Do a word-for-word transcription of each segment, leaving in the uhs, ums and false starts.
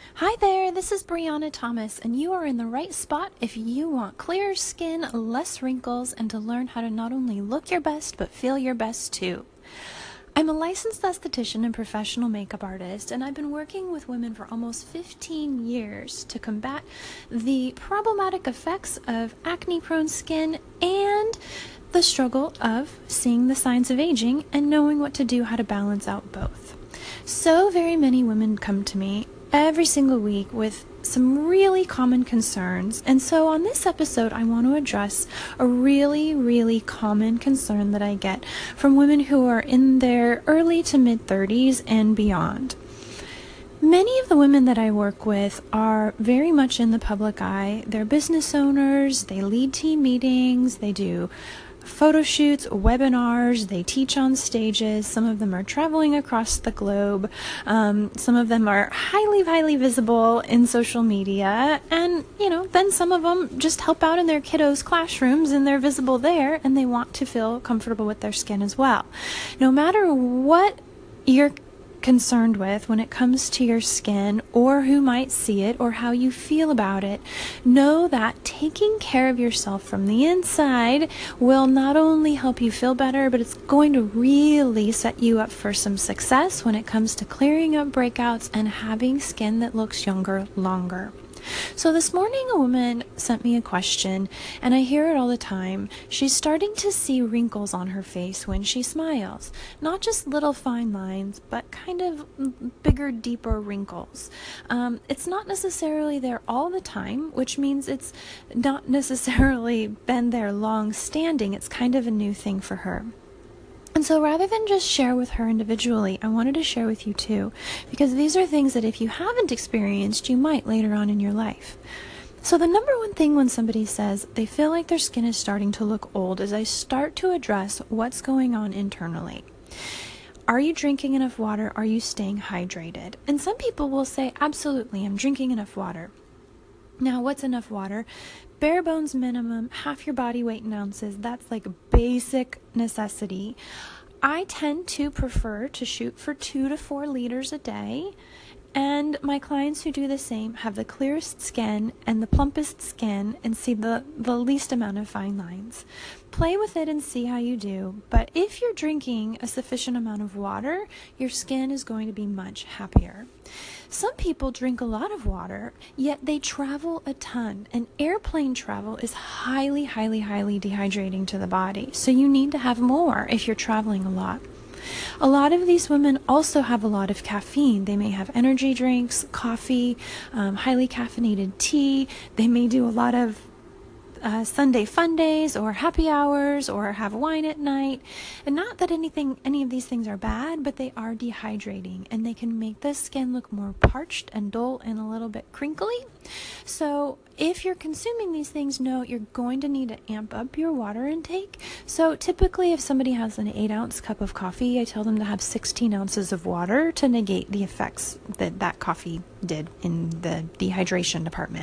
Hi there, this is Brianna Thomas, and you are in the right spot if you want clearer skin, less wrinkles, and to learn how to not only look your best, but feel your best too. I'm a licensed esthetician and professional makeup artist, and I've been working with women for almost fifteen years to combat the problematic effects of acne-prone skin and the struggle of seeing the signs of aging and knowing what to do, how to balance out both. So very many women come to me every single week with some really common concerns, and so on this episode I want to address a really really common concern that I get from women who are in their early to mid thirties and beyond. Many of the women that I work with are very much in the public eye. They're business owners, they lead team meetings, they do photo shoots, webinars, they teach on stages. Some of them are traveling across the globe. Um, some of them are highly, highly visible in social media. And, you know, then some of them just help out in their kiddos' classrooms and they're visible there and they want to feel comfortable with their skin as well. No matter what you're concerned with when it comes to your skin or who might see it or how you feel about it, know that taking care of yourself from the inside will not only help you feel better, but it's going to really set you up for some success when it comes to clearing up breakouts and having skin that looks younger longer. So this morning a woman sent me a question, and I hear it all the time. She's starting to see wrinkles on her face when she smiles. Not just little fine lines, but kind of bigger, deeper wrinkles. Um, it's not necessarily there all the time, which means it's not necessarily been there long standing. It's kind of a new thing for her. And so rather than just share with her individually, I wanted to share with you too, because these are things that if you haven't experienced, you might later on in your life. So the number one thing when somebody says they feel like their skin is starting to look old is I start to address what's going on internally. Are you drinking enough water? Are you staying hydrated? And some people will say, absolutely, I'm drinking enough water. Now, what's enough water? Bare bones minimum, half your body weight in ounces. That's like basic necessity. I tend to prefer to shoot for two to four liters a day. And my clients who do the same have the clearest skin and the plumpest skin and see the, the least amount of fine lines. Play with it and see how you do. But if you're drinking a sufficient amount of water, your skin is going to be much happier. Some people drink a lot of water, yet they travel a ton. And airplane travel is highly, highly, highly dehydrating to the body. So you need to have more if you're traveling a lot. A lot of these women also have a lot of caffeine. They may have energy drinks, coffee, um, highly caffeinated tea. They may do a lot of Uh, Sunday fun days or happy hours or have wine at night. And not that anything, any of these things are bad, but they are dehydrating and they can make the skin look more parched and dull and a little bit crinkly. So if you're consuming these things, know you're going to need to amp up your water intake. So typically if somebody has an eight ounce cup of coffee, I tell them to have sixteen ounces of water to negate the effects that that coffee did in the dehydration department.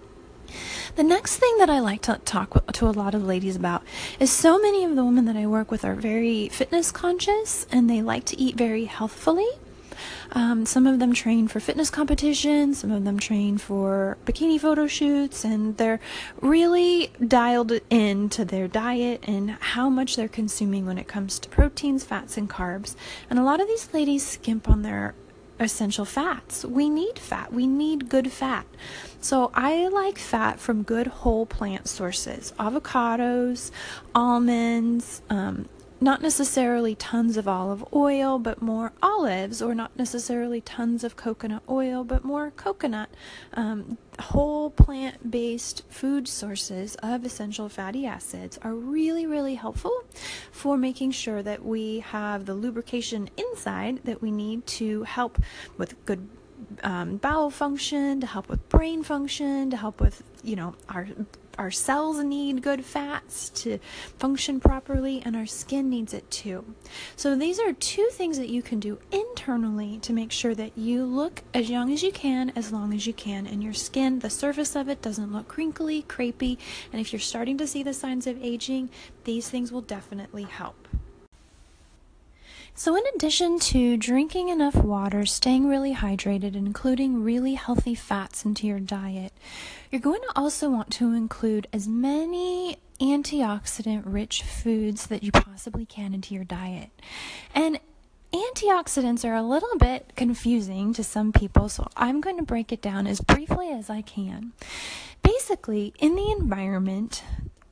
The next thing that I like to talk to a lot of ladies about is so many of the women that I work with are very fitness conscious and they like to eat very healthfully. Um, some of them train for fitness competitions, some of them train for bikini photo shoots, and they're really dialed into their diet and how much they're consuming when it comes to proteins, fats, and carbs. And a lot of these ladies skimp on their essential fats. We need fat. We need good fat. So I like fat from good whole plant sources. Avocados, almonds, um, not necessarily tons of olive oil, but more olives, or not necessarily tons of coconut oil, but more coconut. Um, whole plant-based food sources of essential fatty acids are really, really helpful for making sure that we have the lubrication inside that we need to help with good um, bowel function, to help with brain function, to help with, you know, our Our cells need good fats to function properly, and our skin needs it too. So these are two things that you can do internally to make sure that you look as young as you can, as long as you can, and your skin, the surface of it, doesn't look crinkly, crepey, and if you're starting to see the signs of aging, these things will definitely help. So in addition to drinking enough water, staying really hydrated, and including really healthy fats into your diet, you're going to also want to include as many antioxidant-rich foods that you possibly can into your diet. And antioxidants are a little bit confusing to some people, so I'm going to break it down as briefly as I can. Basically, in the environment,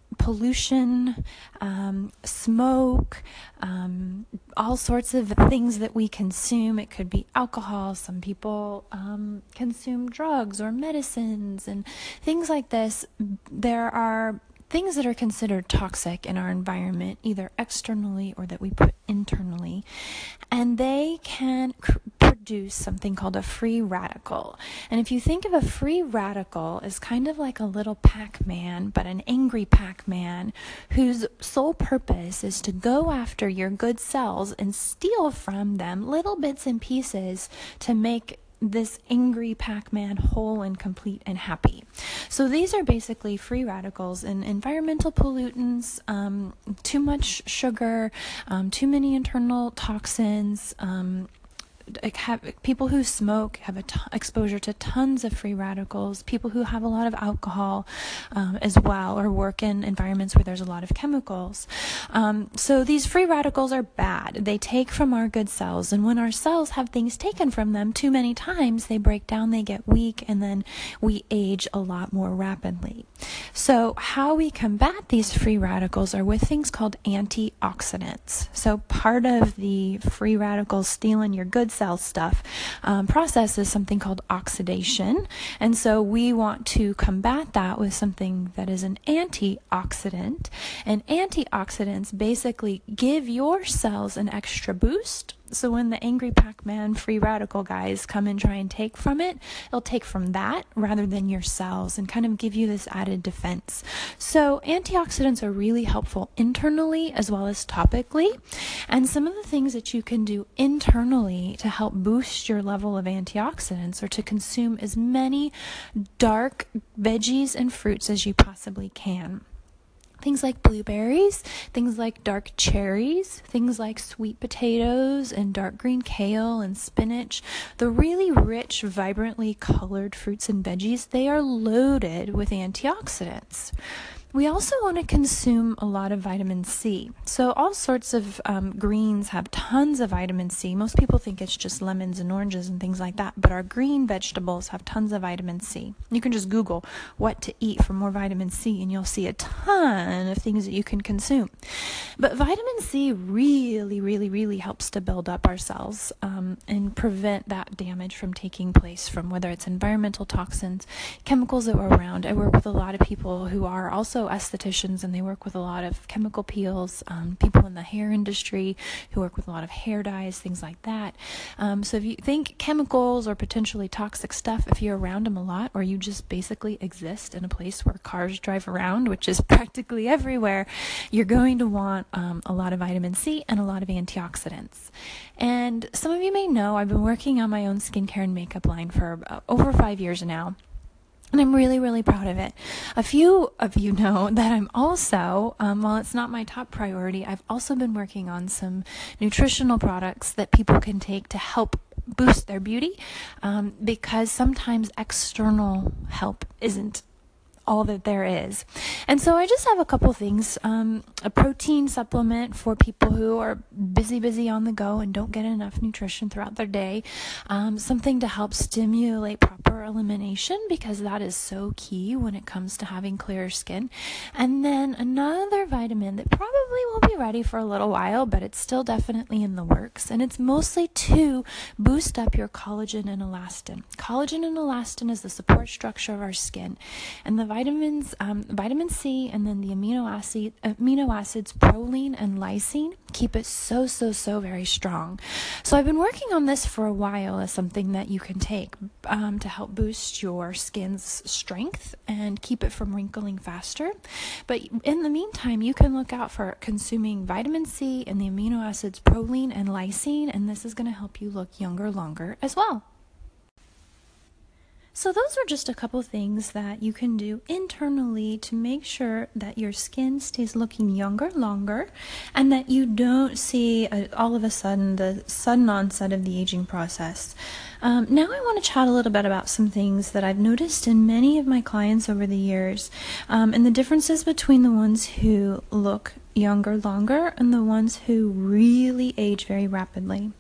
pollution, um, smoke, um, all sorts of things that we consume. It could be alcohol. Some people um, consume drugs or medicines and things like this. There are things that are considered toxic in our environment, either externally or that we put internally, and they can cr- produce something called a free radical. And if you think of a free radical as kind of like a little Pac-Man, but an angry Pac-Man whose sole purpose is to go after your good cells and steal from them little bits and pieces to make this angry Pac-Man whole and complete and happy. So these are basically free radicals and environmental pollutants, um, too much sugar, um, too many internal toxins, um, have, people who smoke have a t- exposure to tons of free radicals. People who have a lot of alcohol um, as well, or work in environments where there's a lot of chemicals. Um, so these free radicals are bad. They take from our good cells, and when our cells have things taken from them too many times, they break down, they get weak, and then we age a lot more rapidly. So how we combat these free radicals are with things called antioxidants. So part of the free radicals stealing your good cell stuff um, process is something called oxidation. And so we want to combat that with something that is an antioxidant. And antioxidants basically give your cells an extra boost. So when the angry Pac-Man free radical guys come and try and take from it, it'll take from that rather than your cells and kind of give you this added defense. So antioxidants are really helpful internally as well as topically. And some of the things that you can do internally to help boost your level of antioxidants are to consume as many dark veggies and fruits as you possibly can. Things like blueberries, things like dark cherries, things like sweet potatoes and dark green kale and spinach. The really rich, vibrantly colored fruits and veggies, they are loaded with antioxidants. We also want to consume a lot of vitamin C. So all sorts of um, greens have tons of vitamin C. Most people think it's just lemons and oranges and things like that, but our green vegetables have tons of vitamin C. You can just Google what to eat for more vitamin C and you'll see a ton of things that you can consume. But vitamin C really, really, really helps to build up our cells um, and prevent that damage from taking place from whether it's environmental toxins, chemicals that were around. I work with a lot of people who are also estheticians, and they work with a lot of chemical peels, um, people in the hair industry who work with a lot of hair dyes, things like that. Um, so if you think chemicals or potentially toxic stuff, if you're around them a lot, or you just basically exist in a place where cars drive around, which is practically everywhere, you're going to want um, a lot of vitamin C and a lot of antioxidants. And some of you may know I've been working on my own skincare and makeup line for uh, over five years now. And I'm really, really proud of it. A few of you know that I'm also, um, while it's not my top priority, I've also been working on some nutritional products that people can take to help boost their beauty, um, because sometimes external help isn't all that there is. And so I just have a couple things. Um, a protein supplement for people who are busy, busy on the go and don't get enough nutrition throughout their day. Um, something to help stimulate proper elimination, because that is so key when it comes to having clearer skin. And then another vitamin that probably won't be ready for a little while, but it's still definitely in the works. And it's mostly to boost up your collagen and elastin. Collagen and elastin is the support structure of our skin. And the vitamins, um, vitamin C, and then the amino acid, amino acids proline and lysine keep it so, so, so very strong. So I've been working on this for a while as something that you can take um, to help boost your skin's strength and keep it from wrinkling faster. But in the meantime, you can look out for consuming vitamin C and the amino acids proline and lysine, and this is going to help you look younger longer as well. So those are just a couple things that you can do internally to make sure that your skin stays looking younger longer and that you don't see a, all of a sudden the sudden onset of the aging process. Um, now I want to chat a little bit about some things that I've noticed in many of my clients over the years, um, and the differences between the ones who look younger longer and the ones who really age very rapidly.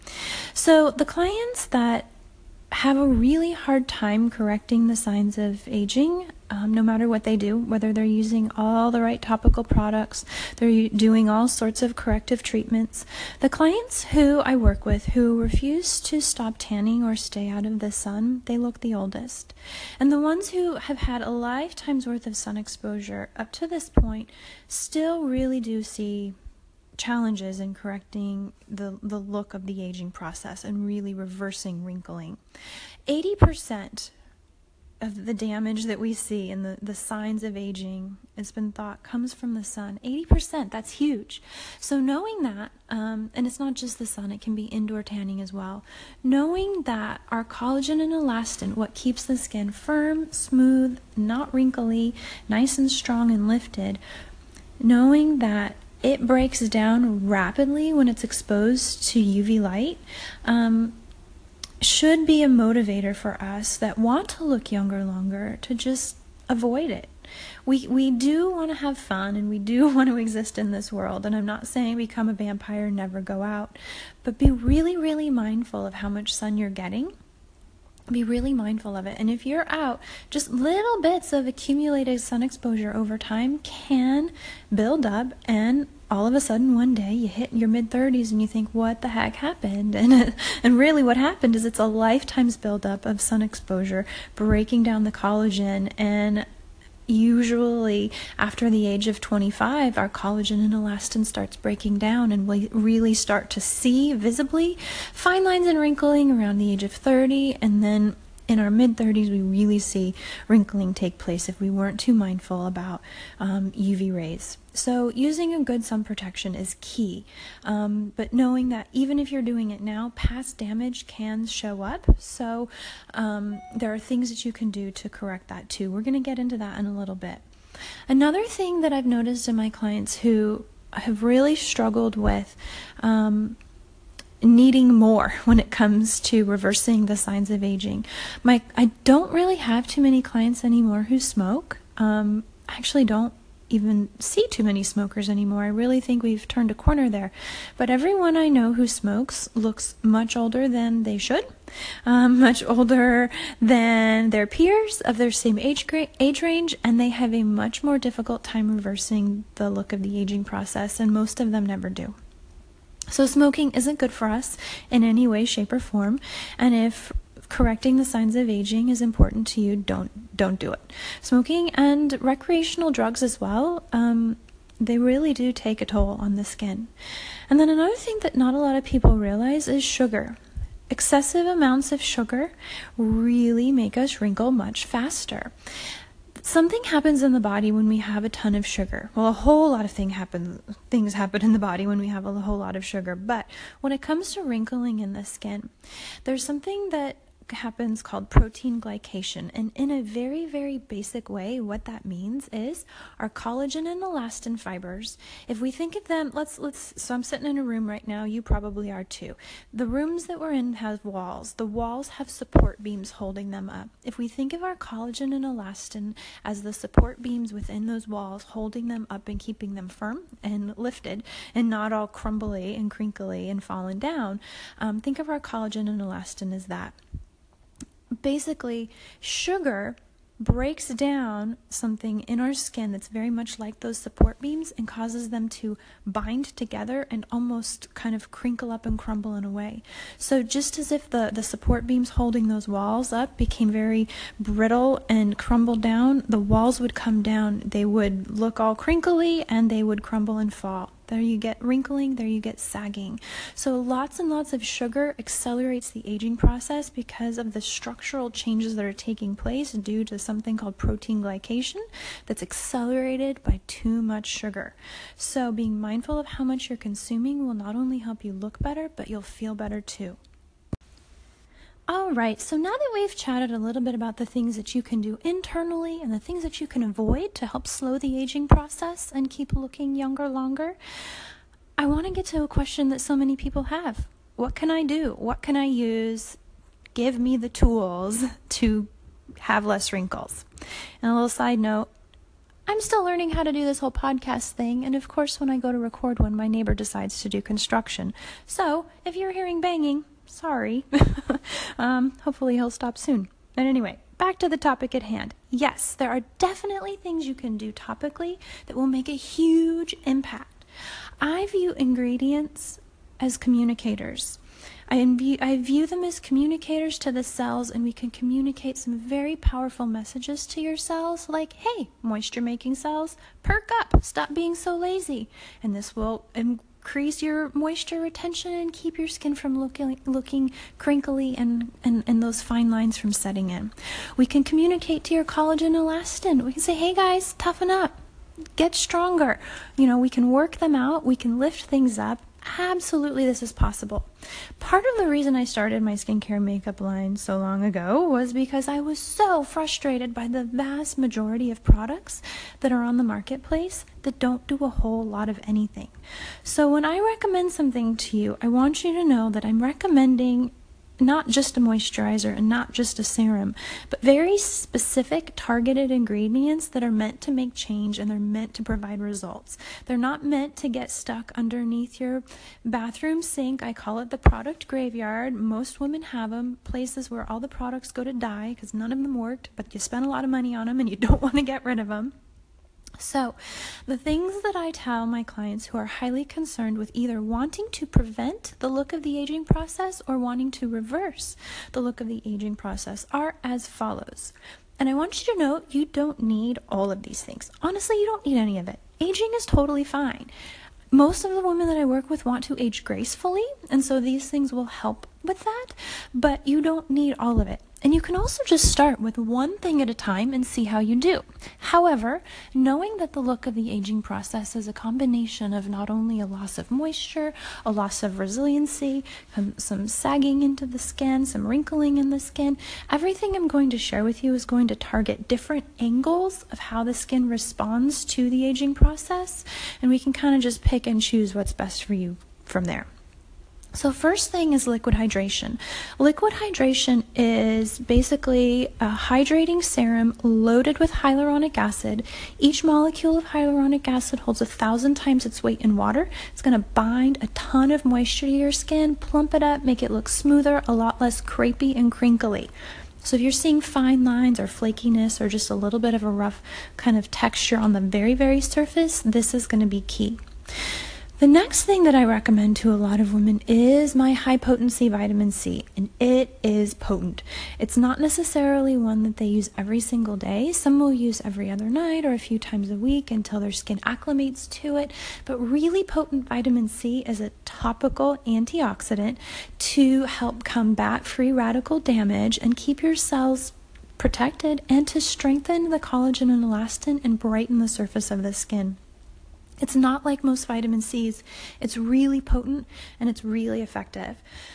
So the clients that have a really hard time correcting the signs of aging, um, no matter what they do, whether they're using all the right topical products, they're doing all sorts of corrective treatments. The clients who I work with who refuse to stop tanning or stay out of the sun, they look the oldest. And the ones who have had a lifetime's worth of sun exposure up to this point still really do see challenges in correcting the, the look of the aging process and really reversing wrinkling. eighty percent of the damage that we see and the, the signs of aging, it's been thought, comes from the sun. eighty percent, that's huge. So knowing that, um, and it's not just the sun, it can be indoor tanning as well. Knowing that our collagen and elastin, what keeps the skin firm, smooth, not wrinkly, nice and strong and lifted, knowing that it breaks down rapidly when it's exposed to U V light, um, should be a motivator for us that want to look younger longer to just avoid it. We we do want to have fun and we do want to exist in this world, and I'm not saying become a vampire and never go out, but be really, really mindful of how much sun you're getting. Be really mindful of it. And if you're out, just little bits of accumulated sun exposure over time can build up, and all of a sudden one day you hit your mid thirties and you think, what the heck happened? And and really what happened is it's a lifetime's buildup of sun exposure breaking down the collagen, and usually after the age of twenty-five, our collagen and elastin starts breaking down, and we really start to see visibly fine lines and wrinkling around the age of thirty, and then in our mid thirties we really see wrinkling take place if we weren't too mindful about um, U V rays. So using a good sun protection is key, um, but knowing that even if you're doing it now, past damage can show up, so um, there are things that you can do to correct that too. We're going to get into that in a little bit. Another thing that I've noticed in my clients who have really struggled with um, needing more when it comes to reversing the signs of aging. My, I don't really have too many clients anymore who smoke. Um, I actually don't even see too many smokers anymore. I really think we've turned a corner there. But everyone I know who smokes looks much older than they should, um, much older than their peers of their same age gra- age range, and they have a much more difficult time reversing the look of the aging process, and most of them never do. So smoking isn't good for us in any way, shape, or form, and if correcting the signs of aging is important to you, don't don't do it. Smoking and recreational drugs as well, um, they really do take a toll on the skin. And then another thing that not a lot of people realize is sugar. Excessive amounts of sugar really make us wrinkle much faster. Something happens in the body when we have a ton of sugar. Well, a whole lot of thing happen, things happen in the body when we have a whole lot of sugar. But when it comes to wrinkling in the skin, there's something that happens called protein glycation, and in a very very basic way what that means is our collagen and elastin fibers, if we think of them, let's let's so I'm sitting in a room right now, you probably are too. The rooms that we're in have walls. The walls have support beams holding them up. If we think of our collagen and elastin as the support beams within those walls holding them up and keeping them firm and lifted and not all crumbly and crinkly and fallen down, um, think of our collagen and elastin as that. Basically, sugar breaks down something in our skin that's very much like those support beams and causes them to bind together and almost kind of crinkle up and crumble in a way. So just as if the, the support beams holding those walls up became very brittle and crumbled down, the walls would come down, they would look all crinkly, and they would crumble and fall. There you get wrinkling, there you get sagging. So lots and lots of sugar accelerates the aging process because of the structural changes that are taking place due to something called protein glycation that's accelerated by too much sugar. So being mindful of how much you're consuming will not only help you look better, but you'll feel better too. All right, so now that we've chatted a little bit about the things that you can do internally and the things that you can avoid to help slow the aging process and keep looking younger longer, I want to get to a question that so many people have. What can I do? What can I use? Give me the tools to have less wrinkles. And a little side note, I'm still learning how to do this whole podcast thing, and of course when I go to record one, my neighbor decides to do construction. So, if you're hearing banging, sorry. um, hopefully he'll stop soon. But anyway, back to the topic at hand. Yes, there are definitely things you can do topically that will make a huge impact. I view ingredients as communicators. I view, I view them as communicators to the cells, and we can communicate some very powerful messages to your cells like, hey, moisture-making cells, perk up, stop being so lazy. And this will increase your moisture retention and keep your skin from looking, looking crinkly and, and, and those fine lines from setting in. We can communicate to your collagen elastin. We can say, hey guys, toughen up, get stronger. You know, we can work them out, we can lift things up. Absolutely, this is possible. Part of the reason I started my skincare makeup line so long ago was because I was so frustrated by the vast majority of products that are on the marketplace that don't do a whole lot of anything. So when I recommend something to you, I want you to know that I'm recommending not just a moisturizer and not just a serum, but very specific targeted ingredients that are meant to make change and they're meant to provide results. They're not meant to get stuck underneath your bathroom sink. I call it the product graveyard. Most women have them, places where all the products go to die because none of them worked, but you spent a lot of money on them and you don't want to get rid of them. So, the things that I tell my clients who are highly concerned with either wanting to prevent the look of the aging process or wanting to reverse the look of the aging process are as follows. And I want you to know you don't need all of these things. Honestly, you don't need any of it. Aging is totally fine. Most of the women that I work with want to age gracefully, and so these things will help with that, but you don't need all of it. And you can also just start with one thing at a time and see how you do. However, knowing that the look of the aging process is a combination of not only a loss of moisture, a loss of resiliency, um, some sagging into the skin, some wrinkling in the skin, everything I'm going to share with you is going to target different angles of how the skin responds to the aging process, and we can kind of just pick and choose what's best for you from there. So first thing is liquid hydration. Liquid hydration is basically a hydrating serum loaded with hyaluronic acid. Each molecule of hyaluronic acid holds a thousand times its weight in water. It's going to bind a ton of moisture to your skin, plump it up, make it look smoother, a lot less crepey and crinkly. So if you're seeing fine lines or flakiness or just a little bit of a rough kind of texture on the very, very surface, this is going to be key. The next thing that I recommend to a lot of women is my high potency vitamin C, and it is potent. It's not necessarily one that they use every single day. Some will use every other night or a few times a week until their skin acclimates to it, but really potent vitamin C is a topical antioxidant to help combat free radical damage and keep your cells protected and to strengthen the collagen and elastin and brighten the surface of the skin. It's not like most vitamin C's. It's really potent and it's really effective.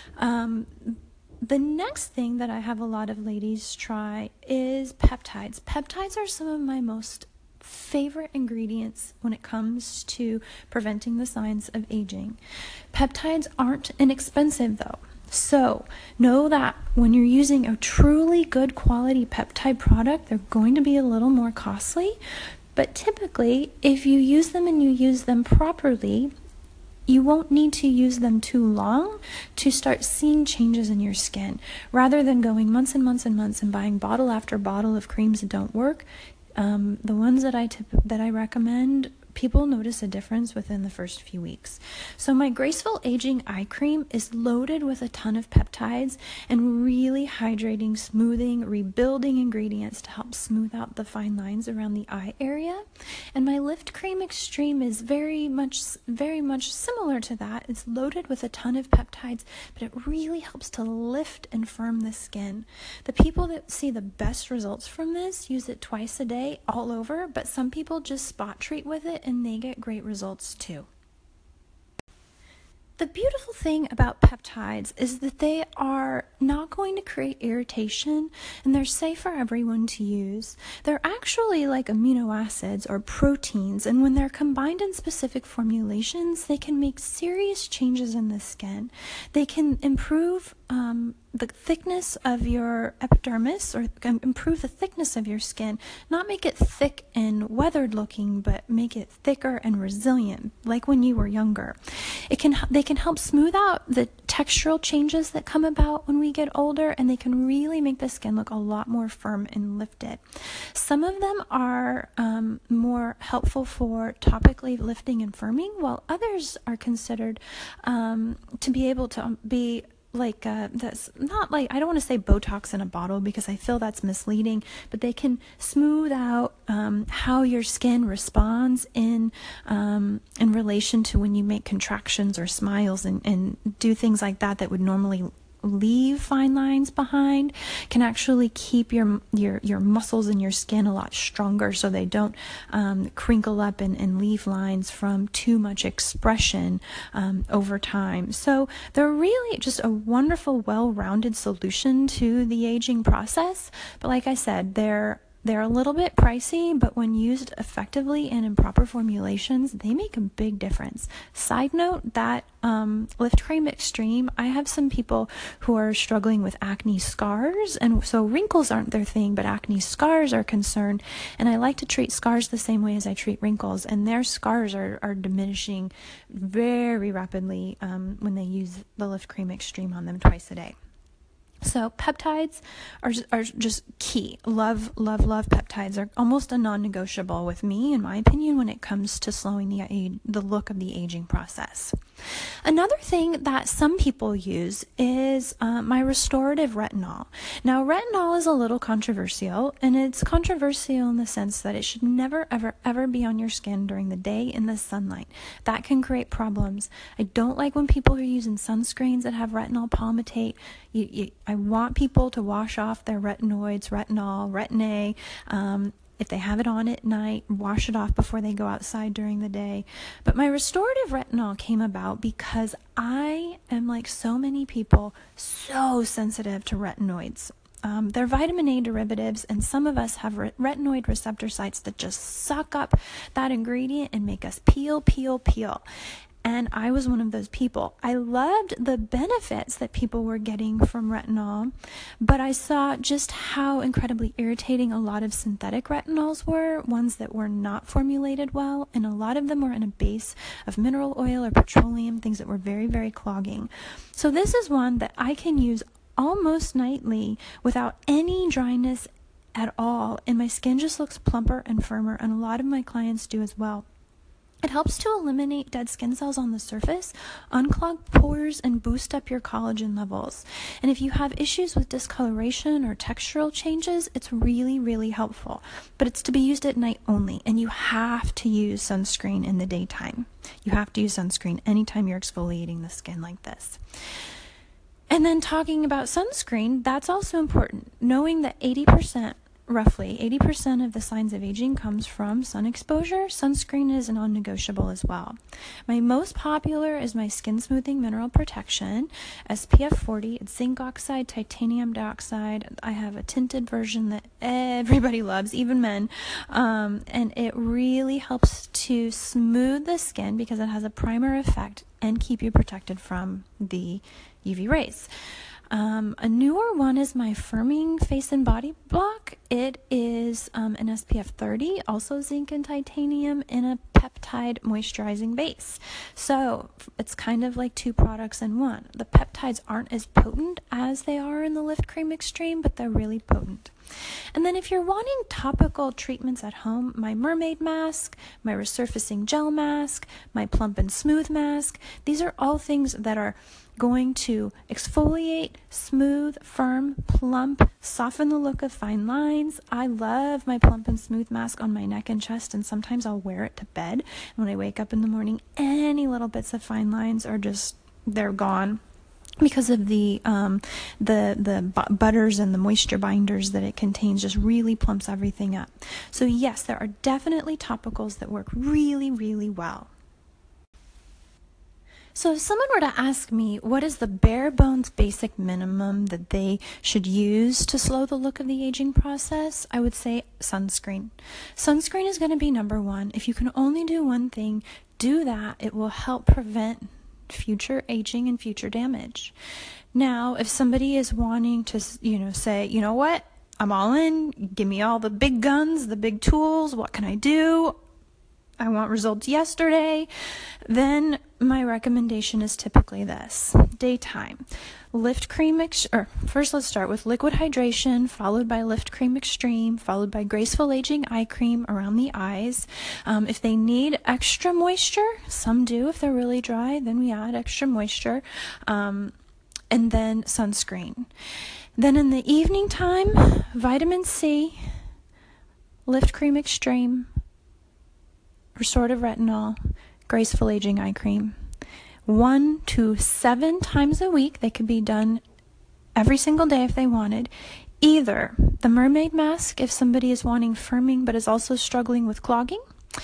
Um, the next thing that I have a lot of ladies try is peptides. Peptides are some of my most favorite ingredients when it comes to preventing the signs of aging. Peptides aren't inexpensive though. So know that when you're using a truly good quality peptide product, they're going to be a little more costly. But typically, if you use them and you use them properly, you won't need to use them too long to start seeing changes in your skin. Rather than going months and months and months and buying bottle after bottle of creams that don't work, um, the ones that I tip- that I recommend, people notice a difference within the first few weeks. So my Graceful Aging Eye Cream is loaded with a ton of peptides and really hydrating, smoothing, rebuilding ingredients to help smooth out the fine lines around the eye area. And my Lift Cream Extreme is very much, very much similar to that. It's loaded with a ton of peptides, but it really helps to lift and firm the skin. The people that see the best results from this use it twice a day all over, but some people just spot treat with it and they get great results too. The beautiful thing about peptides is that they are not going to create irritation, and they're safe for everyone to use. They're actually like amino acids or proteins, and when they're combined in specific formulations, they can make serious changes in the skin. They can improve um, the thickness of your epidermis, or improve the thickness of your skin, not make it thick and weathered looking, but make it thicker and resilient, like when you were younger. It can they can help smooth out the textural changes that come about when we get older, and they can really make the skin look a lot more firm and lifted. Some of them are um, more helpful for topically lifting and firming, while others are considered um, to be able to be like uh, that's not like, I don't want to say Botox in a bottle because I feel that's misleading, but they can smooth out um, how your skin responds in um, in relation to when you make contractions or smiles and, and do things like that that would normally leave fine lines behind. Can actually keep your your your muscles in your skin a lot stronger, so they don't um, crinkle up and, and leave lines from too much expression um, over time. So they're really just a wonderful, well-rounded solution to the aging process. But like I said, they're They're a little bit pricey, but when used effectively and in proper formulations, they make a big difference. Side note, that um, Lift Cream Extreme, I have some people who are struggling with acne scars, and so wrinkles aren't their thing, but acne scars are concerned, and I like to treat scars the same way as I treat wrinkles, and their scars are, are diminishing very rapidly um, when they use the Lift Cream Extreme on them twice a day. So peptides are, are just key. Love, love, love peptides. Are almost a non-negotiable with me, in my opinion, when it comes to slowing the age, the look of the aging process. Another thing that some people use is uh, my restorative retinol. Now, retinol is a little controversial, and it's controversial in the sense that it should never, ever, ever be on your skin during the day in the sunlight. That can create problems. I don't like when people are using sunscreens that have retinol palmitate. You, you, I want people to wash off their retinoids, retinol, retin-A. Um, if they have it on at night, wash it off before they go outside during the day. But my restorative retinol came about because I am, like so many people, so sensitive to retinoids. Um, they're vitamin A derivatives, and some of us have re- retinoid receptor sites that just suck up that ingredient and make us peel, peel, peel. And I was one of those people. I loved the benefits that people were getting from retinol, but I saw just how incredibly irritating a lot of synthetic retinols were, ones that were not formulated well, and a lot of them were in a base of mineral oil or petroleum, things that were very, very clogging. So this is one that I can use almost nightly without any dryness at all, and my skin just looks plumper and firmer, and a lot of my clients do as well. It helps to eliminate dead skin cells on the surface, unclog pores, and boost up your collagen levels. And if you have issues with discoloration or textural changes, it's really, really helpful. But it's to be used at night only, and you have to use sunscreen in the daytime. You have to use sunscreen anytime you're exfoliating the skin like this. And then talking about sunscreen, that's also important. Knowing that eighty percent Roughly eighty percent of the signs of aging comes from sun exposure. Sunscreen is non-negotiable as well. My most popular is my Skin Smoothing Mineral Protection, S P F forty. It's zinc oxide, titanium dioxide. I have a tinted version that everybody loves, even men. Um, and it really helps to smooth the skin because it has a primer effect and keep you protected from the U V rays. Um, a newer one is my Firming Face and Body Block. It is um, an S P F thirty, also zinc and titanium, in a peptide moisturizing base. So it's kind of like two products in one. The peptides aren't as potent as they are in the Lift Cream Extreme, but they're really potent. And then if you're wanting topical treatments at home, my Mermaid Mask, my Resurfacing Gel Mask, my Plump and Smooth Mask, these are all things that are going to exfoliate, smooth, firm, plump, soften the look of fine lines. I love my Plump and Smooth Mask on my neck and chest, and sometimes I'll wear it to bed. When I wake up in the morning, any little bits of fine lines are just, they're gone, because of the um, the the bu- butters and the moisture binders that it contains. Just really plumps everything up. So yes, there are definitely topicals that work really, really well. So if someone were to ask me what is the bare bones basic minimum that they should use to slow the look of the aging process, I would say sunscreen. Sunscreen is going to be number one. If you can only do one thing, do that. It will help prevent future aging and future damage. Now, if somebody is wanting to, you know, say, you know what, I'm all in, give me all the big guns, the big tools, what can I do? I want results yesterday, then my recommendation is typically this. Daytime. Lift Cream, ex- or first let's start with liquid hydration, followed by Lift Cream Extreme, followed by Graceful Aging Eye Cream around the eyes. Um, if they need extra moisture, some do if they're really dry, then we add extra moisture, um, and then sunscreen. Then in the evening time, vitamin C, Lift Cream Extreme, Restorative Retinol, Graceful Aging Eye Cream. One to seven times a week. They could be done every single day if they wanted. Either the mermaid mask if somebody is wanting firming but is also struggling with clogging.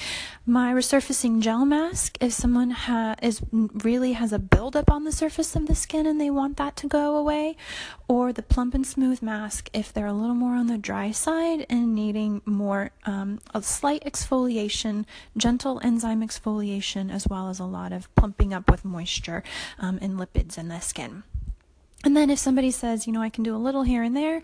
My resurfacing gel mask if someone ha- is really has a buildup on the surface of the skin and they want that to go away, or the plump and smooth mask if they're a little more on the dry side and needing more um, a slight exfoliation, gentle enzyme exfoliation, as well as a lot of plumping up with moisture um, and lipids in the skin. And then if somebody says, you know, I can do a little here and there,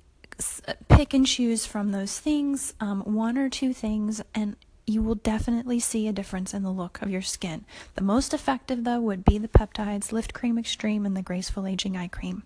pick and choose from those things, um, one or two things, and you will definitely see a difference in the look of your skin. The most effective, though, would be the peptides, Lift Cream Extreme, and the Graceful Aging Eye Cream.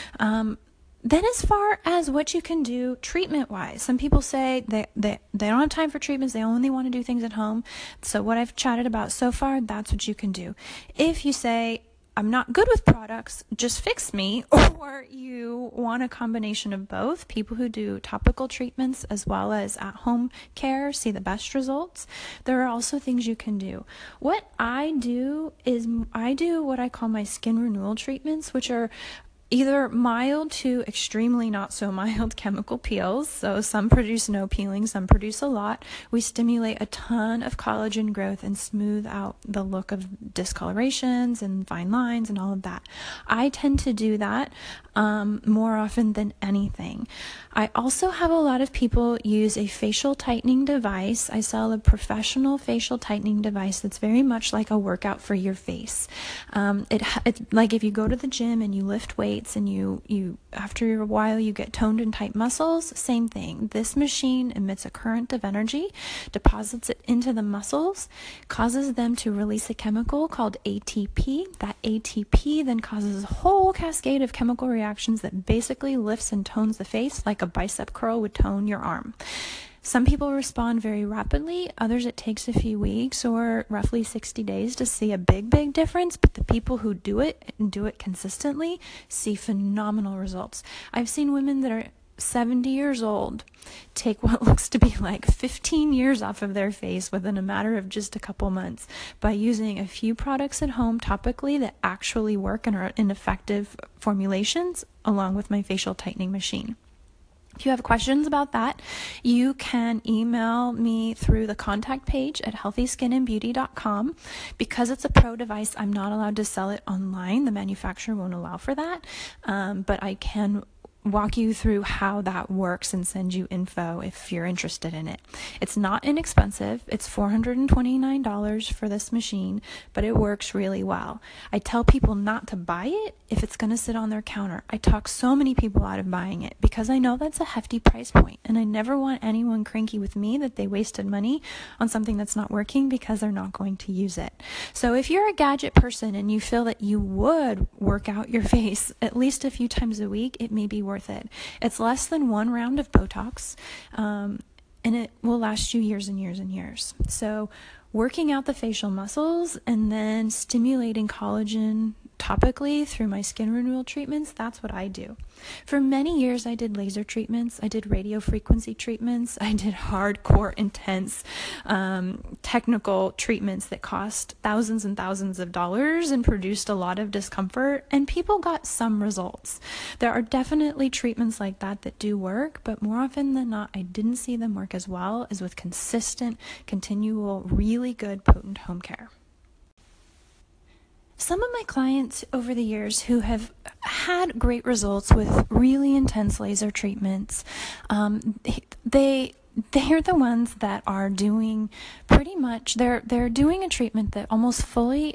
Um, then as far as what you can do treatment-wise, some people say they, they, they don't have time for treatments, they only want to do things at home. So what I've chatted about so far, that's what you can do. If you say, I'm not good with products, just fix me, or you want a combination of both. People who do topical treatments as well as at-home care see the best results. There are also things you can do. What I do is I do what I call my skin renewal treatments, which are either mild to extremely not so mild chemical peels. So some produce no peeling, some produce a lot. We stimulate a ton of collagen growth and smooth out the look of discolorations and fine lines and all of that. I tend to do that um, more often than anything. I also have a lot of people use a facial tightening device. I sell a professional facial tightening device that's very much like a workout for your face. Um, it, it's like if you go to the gym and you lift weights and you, you after a while you get toned and tight muscles, same thing. This machine emits a current of energy, deposits it into the muscles, causes them to release a chemical called A T P. That A T P then causes a whole cascade of chemical reactions that basically lifts and tones the face like a bicep curl would tone your arm. Some people respond very rapidly, others it takes a few weeks or roughly sixty days to see a big, big difference, but the people who do it and do it consistently see phenomenal results. I've seen women that are seventy years old take what looks to be like fifteen years off of their face within a matter of just a couple months by using a few products at home topically that actually work and are in effective formulations along with my facial tightening machine. If you have questions about that, you can email me through the contact page at healthy skin and beauty dot com. Because it's a pro device, I'm not allowed to sell it online. The manufacturer won't allow for that, um, but I can walk you through how that works and send you info if you're interested in it. It's not inexpensive. It's four hundred twenty-nine dollars for this machine, but it works really well. I tell people not to buy it if it's going to sit on their counter. I talk so many people out of buying it because I know that's a hefty price point, and I never want anyone cranky with me that they wasted money on something that's not working because they're not going to use it. So if you're a gadget person and you feel that you would work out your face at least a few times a week, it may be worth it. It's less than one round of Botox, um, and it will last you years and years and years. So working out the facial muscles and then stimulating collagen topically through my skin renewal treatments, that's what I do. For many years, I did laser treatments, I did radio frequency treatments, I did hardcore, intense, um, technical treatments that cost thousands and thousands of dollars and produced a lot of discomfort, and people got some results. There are definitely treatments like that that do work, but more often than not, I didn't see them work as well as with consistent, continual, really good, potent home care. Some of my clients over the years who have had great results with really intense laser treatments, um, they they're the ones that are doing pretty much they're they're doing a treatment that almost fully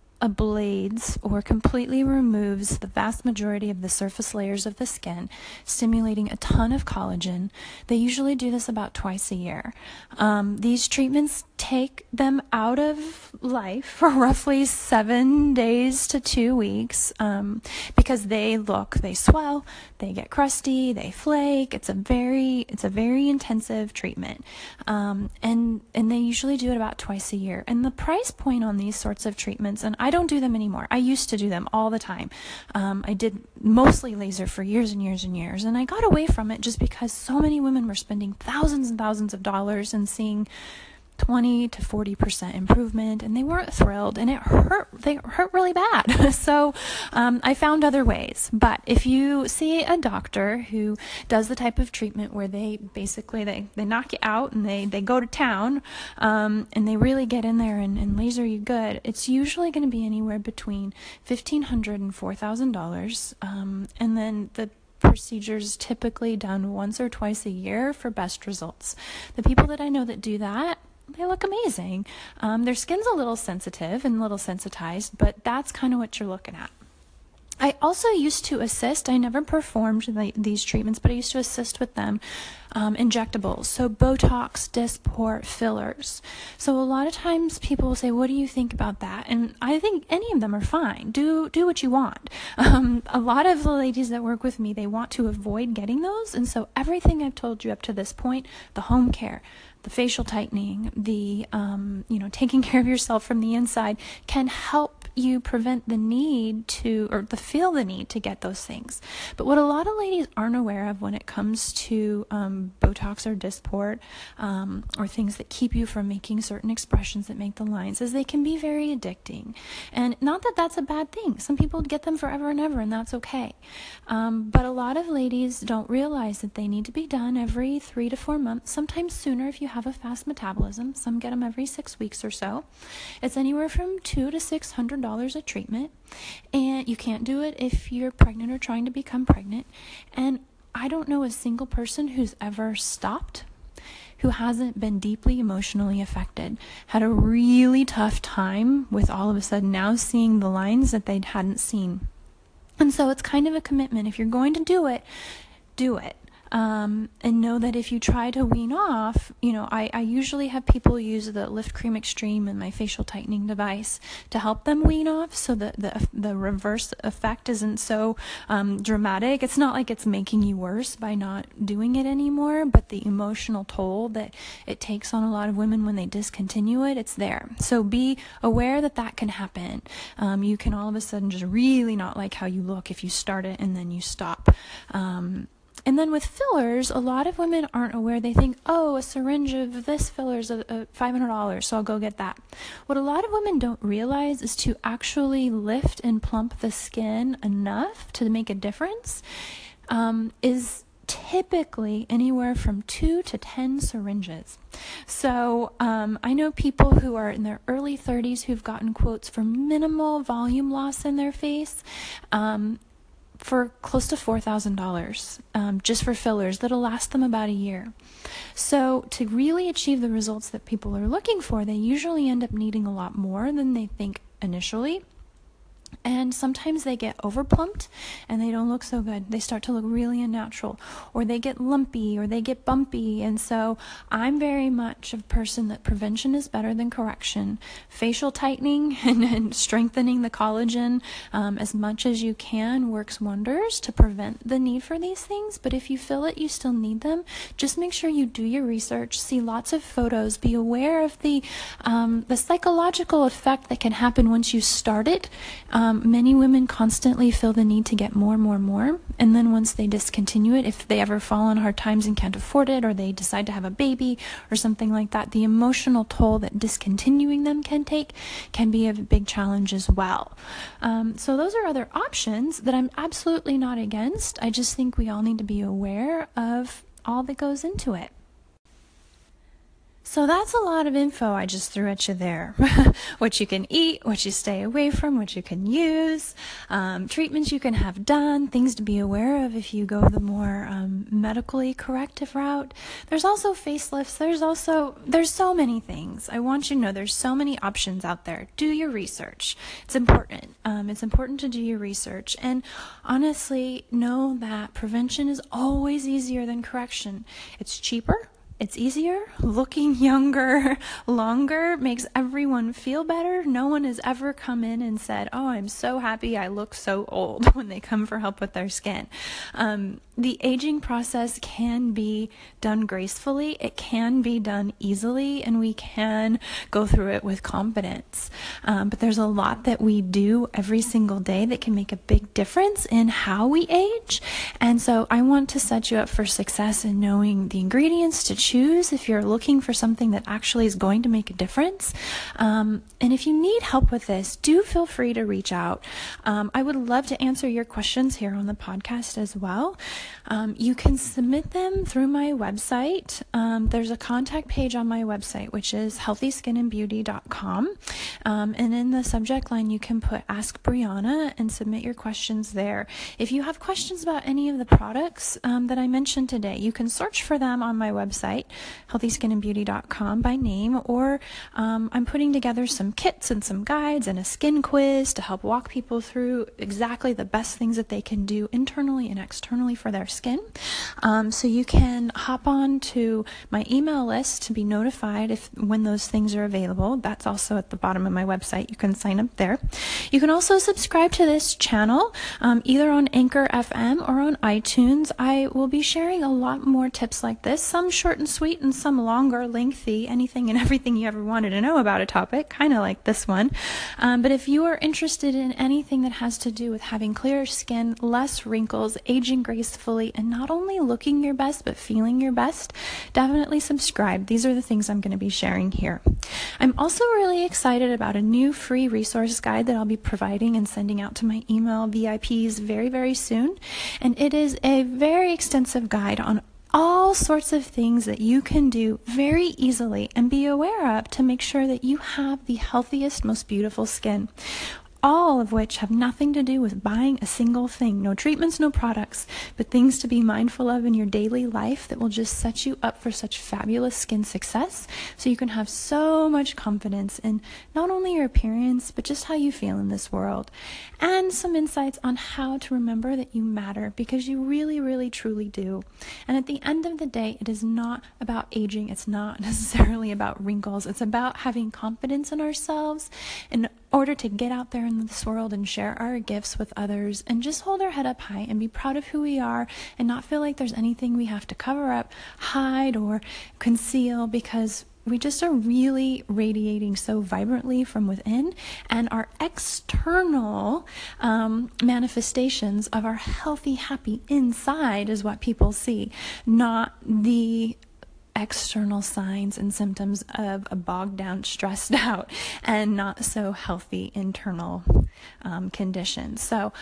ablades or completely removes the vast majority of the surface layers of the skin, stimulating a ton of collagen. They usually do this about twice a year. Um, these treatments take them out of life for roughly seven days to two weeks um, because they look, they swell, they get crusty, they flake. It's a very, it's a very intensive treatment, um, and and they usually do it about twice a year. And the price point on these sorts of treatments, and I don't do them anymore. I used to do them all the time. Um, I did mostly laser for years and years and years, and I got away from it just because so many women were spending thousands and thousands of dollars and seeing twenty to forty percent improvement, and they weren't thrilled, and it hurt. They hurt really bad. So um, I found other ways. But if you see a doctor who does the type of treatment where they basically they, they knock you out and they, they go to town um, and they really get in there and, and laser you good, it's usually going to be anywhere between fifteen hundred dollars and four thousand dollars, um, and then the procedures typically done once or twice a year for best results. The people that I know that do that, they look amazing. Um, their skin's a little sensitive and a little sensitized, but that's kind of what you're looking at. I also used to assist, I never performed the, these treatments, but I used to assist with them, um, injectables, so Botox, Dysport, fillers. So a lot of times people will say, what do you think about that? And I think any of them are fine. Do do what you want. Um, a lot of the ladies that work with me, they want to avoid getting those, and so everything I've told you up to this point, the home care, the facial tightening, the, um, you know, taking care of yourself from the inside can help you prevent the need to, or the feel the need to get those things. But what a lot of ladies aren't aware of when it comes to um, Botox or Dysport, um, or things that keep you from making certain expressions that make the lines, is they can be very addicting. And not that that's a bad thing. Some people get them forever and ever, and that's okay. Um, but a lot of ladies don't realize that they need to be done every three to four months, sometimes sooner if you have a fast metabolism. Some get them every six weeks or so. It's anywhere from two to six hundred dollars a treatment, and you can't do it if you're pregnant or trying to become pregnant. And I don't know a single person who's ever stopped who hasn't been deeply emotionally affected, had a really tough time with all of a sudden now seeing the lines that they hadn't seen. And so it's kind of a commitment. If you're going to do it, do it. Um, and know that if you try to wean off, you know, I, I usually have people use the Lift Cream Extreme and my facial tightening device to help them wean off, so that the the reverse effect isn't so um, dramatic. It's not like it's making you worse by not doing it anymore, but the emotional toll that it takes on a lot of women when they discontinue it, it's there. So be aware that that can happen. Um, you can all of a sudden just really not like how you look if you start it and then you stop. Um, And then with fillers, a lot of women aren't aware. They think, oh, a syringe of this filler is a, a five hundred dollars, so I'll go get that. What a lot of women don't realize is to actually lift and plump the skin enough to make a difference um, is typically anywhere from two to ten syringes. So um, I know people who are in their early thirties who've gotten quotes for minimal volume loss in their face, um, for close to four thousand dollars um, just for fillers that'll last them about a year. So to really achieve the results that people are looking for, they usually end up needing a lot more than they think initially. And sometimes they get overplumped and they don't look so good. They start to look really unnatural, or they get lumpy, or they get bumpy. And so I'm very much a person that prevention is better than correction. Facial tightening and, and strengthening the collagen um, as much as you can works wonders to prevent the need for these things. But if you feel it, you still need them, just make sure you do your research, see lots of photos, be aware of the, um, the psychological effect that can happen once you start it. Um, many women constantly feel the need to get more, more, more, and then once they discontinue it, if they ever fall on hard times and can't afford it, or they decide to have a baby or something like that, the emotional toll that discontinuing them can take can be a big challenge as well. Um, so those are other options that I'm absolutely not against. I just think we all need to be aware of all that goes into it. So that's a lot of info I just threw at you there. What you can eat, what you stay away from, what you can use, um, treatments you can have done, things to be aware of if you go the more um, medically corrective route. There's also facelifts. There's also, there's so many things. I want you to know there's so many options out there. Do your research. It's important. Um, it's important to do your research. And honestly, know that prevention is always easier than correction. It's cheaper. It's easier. Looking younger, longer makes everyone feel better. No one has ever come in and said, oh, I'm so happy I look so old when they come for help with their skin. Um, the aging process can be done gracefully. It can be done easily, and we can go through it with confidence. Um, but there's a lot that we do every single day that can make a big difference in how we age. And so I want to set you up for success in knowing the ingredients to choose if you're looking for something that actually is going to make a difference. Um, and if you need help with this, do feel free to reach out. Um, I would love to answer your questions here on the podcast as well. Um, you can submit them through my website. Um, there's a contact page on my website, which is healthy skin and beauty dot com. Um, and in the subject line, you can put Ask Brianna and submit your questions there. If you have questions about any of the products um, that I mentioned today, you can search for them on my website, healthy skin and beauty dot com by name, or um, I'm putting together some kits and some guides and a skin quiz to help walk people through exactly the best things that they can do internally and externally for their skin. Um, so you can hop on to my email list to be notified if when those things are available. That's also at the bottom of my website. You can sign up there. You can also subscribe to this channel um, either on Anchor F M or on iTunes. I will be sharing a lot more tips like this, some short and sweet and some longer, lengthy, anything and everything you ever wanted to know about a topic, kind of like this one. Um, but if you are interested in anything that has to do with having clearer skin, less wrinkles, aging gracefully, and not only looking your best but feeling your best, definitely subscribe. These are the things I'm going to be sharing here. I'm also really excited about a new free resource guide that I'll be providing and sending out to my email V I Ps very, very soon. And it is a very extensive guide on all sorts of things that you can do very easily and be aware of to make sure that you have the healthiest, most beautiful skin. All of which have nothing to do with buying a single thing. No treatments, no products, but things to be mindful of in your daily life that will just set you up for such fabulous skin success, so you can have so much confidence in not only your appearance, but just how you feel in this world. And some insights on how to remember that you matter, because you really, really, truly do. And at the end of the day, it is not about aging. It's not necessarily about wrinkles. It's about having confidence in ourselves in order to get out there in this world and share our gifts with others and just hold our head up high and be proud of who we are and not feel like there's anything we have to cover up, hide, or conceal, because we just are really radiating so vibrantly from within, and our external um, manifestations of our healthy, happy inside is what people see, not the external signs and symptoms of a bogged down, stressed out, and not so healthy internal um, condition. So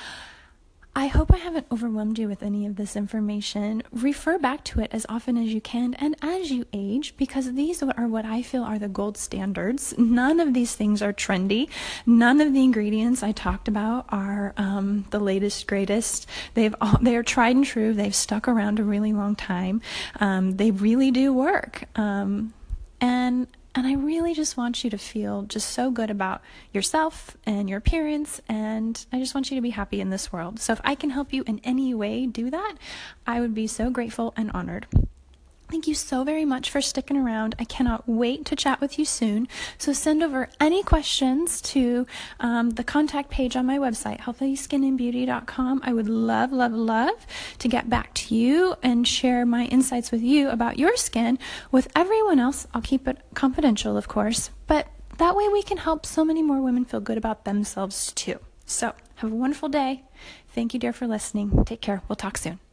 I hope I haven't overwhelmed you with any of this information. Refer back to it as often as you can and as you age, because these are what I feel are the gold standards. None of these things are trendy. None of the ingredients I talked about are um, the latest, greatest. They've all, they are tried and true. They've stuck around a really long time. Um, they really do work. Um, and And I really just want you to feel just so good about yourself and your appearance, and I just want you to be happy in this world. So if I can help you in any way do that, I would be so grateful and honored. Thank you so very much for sticking around. I cannot wait to chat with you soon. So send over any questions to um, the contact page on my website, healthy skin and beauty dot com. I would love, love, love to get back to you and share my insights with you about your skin. With everyone else, I'll keep it confidential, of course, but that way we can help so many more women feel good about themselves too. So have a wonderful day. Thank you, dear, for listening. Take care. We'll talk soon.